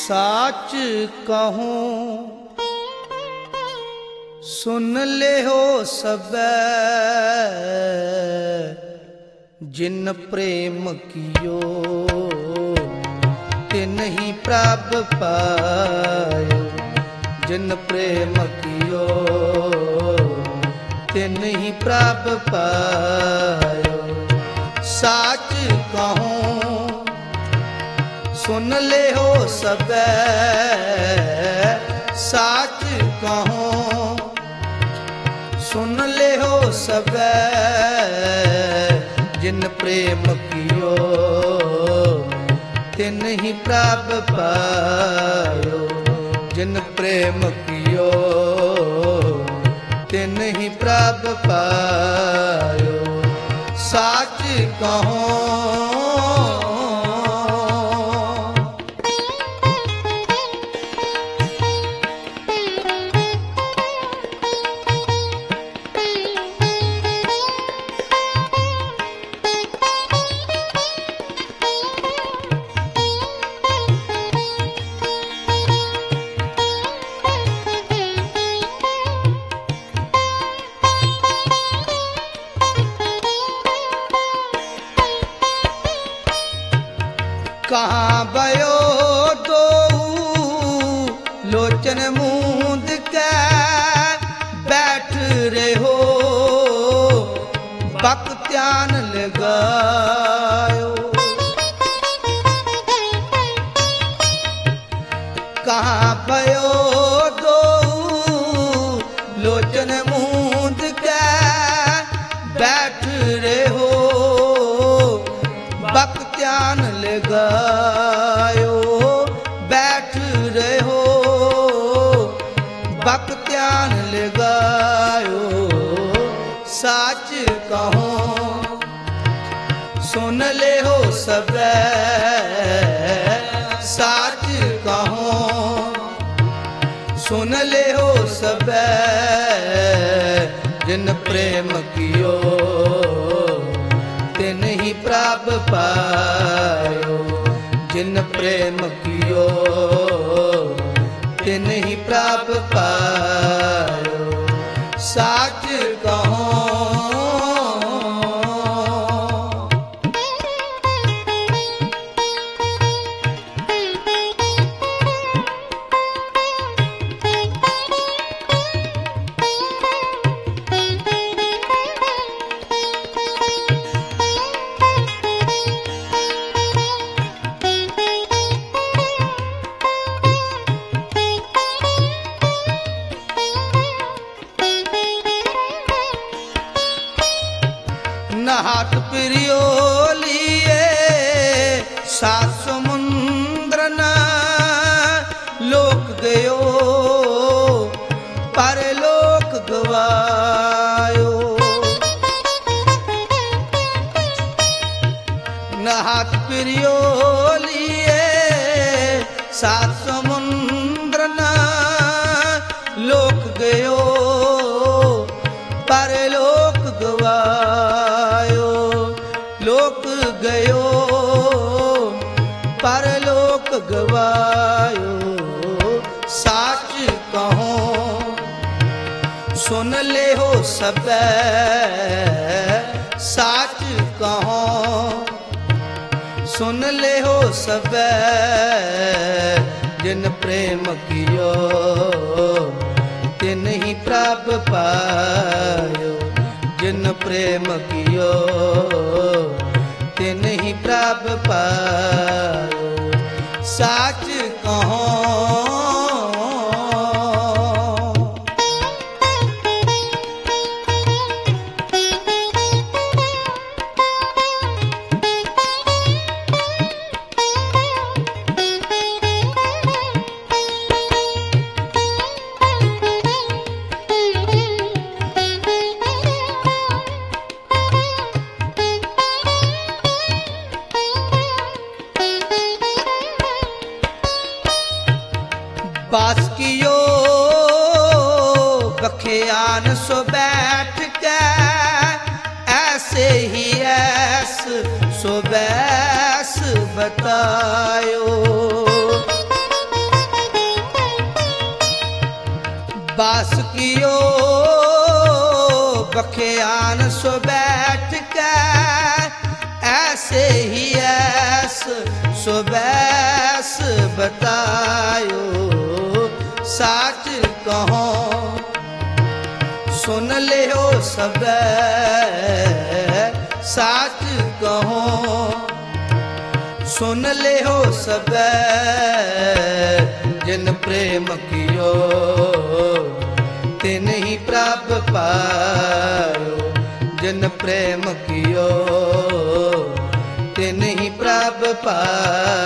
साच कहूं सुन ले हो सब, जिन प्रेम कियो तिन ही प्रभ पायो। जिन प्रेम कियो तिन ही प्रभ पायो। साच कहूं सुन ले हो सब, साच कहूं सुन ले हो सब, जिन प्रेम कियो तिन ही प्रभ पायो। जिन प्रेम कियो तिन ही प्रभ पायो। साच कहूं कहाँ भयो दो लोचन मूंद के बैठ रहे हो, बख्त्यान लगायो। कहाँ भयो दो लोचन मूंद के बैठ रहे हो, बख्त्यान लगायो। बैठ रहे हो बख्त्यान लगायो। साच कहूं सुन ले हो सब, साच कहूं सुन ले हो सब, जिन प्रेम कियो तिन ही प्रभ पायो। जिन प्रेम कियो तिन ही प्रभ पायो। साच कहूं नहात प्रियो लिए सात समुद्र न लोक गयो, पर लोक गवायो। नहात प्रियो लिए सात समुद्र न लोक गयो, पर लोक गवायो। लोक गयो परलोक गवायो। साच कहूं सुन ले हो सब, साच कहूं सुन ले हो सब, जिन प्रेम कियो तिन ही प्रभ पायो। जिन प्रेम कियो तिन ही प्रभ पायो। साच कहूं बास कियो बखियान सो बैठ के, ऐसे ही ऐस सो बैस बतायो। बास कियो बखियान सो बैठ के, ऐसे ही ऐस सो बैस बतायो। साच कहो सुन ले हो सब, साच कहो सुन ले हो सब। जिन प्रेम कियो तिन ही प्रभ पायो। जिन प्रेम कियो तिन ही प्रभ पायो।